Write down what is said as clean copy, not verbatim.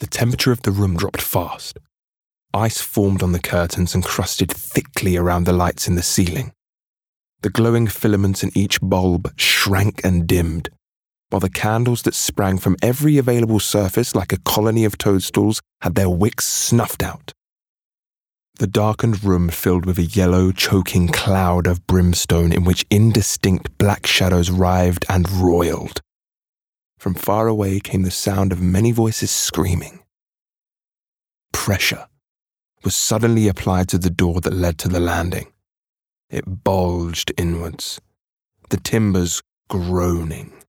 The temperature of the room dropped fast. Ice formed on the curtains and crusted thickly around the lights in the ceiling. The glowing filaments in each bulb shrank and dimmed, while the candles that sprang from every available surface like a colony of toadstools had their wicks snuffed out. The darkened room filled with a yellow, choking cloud of brimstone in which indistinct black shadows writhed and roiled. From far away came the sound of many voices screaming. Pressure was suddenly applied to the door that led to the landing. It bulged inwards, the timbers groaning.